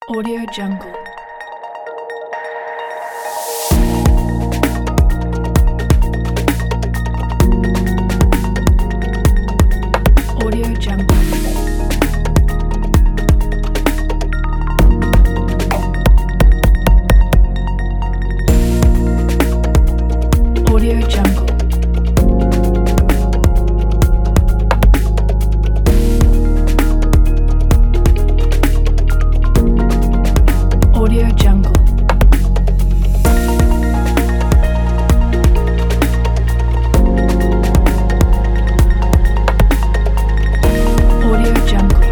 Audio Jungle. Audio Jungle. Audio Jungle. Audio Jungle. Audio Jungle.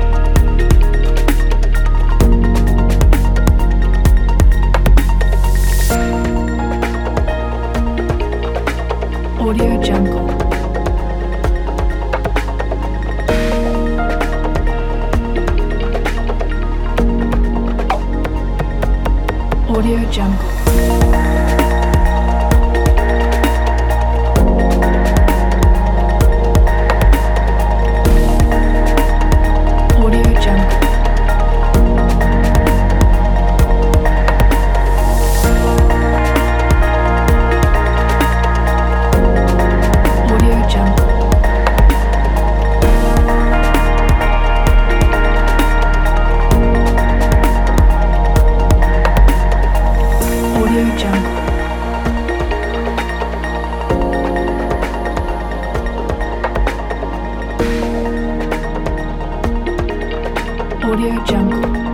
Audio Jungle. Audio Jungle. Audio Jungle. Audio Jungle. Audio Jungle. Audio Jungle.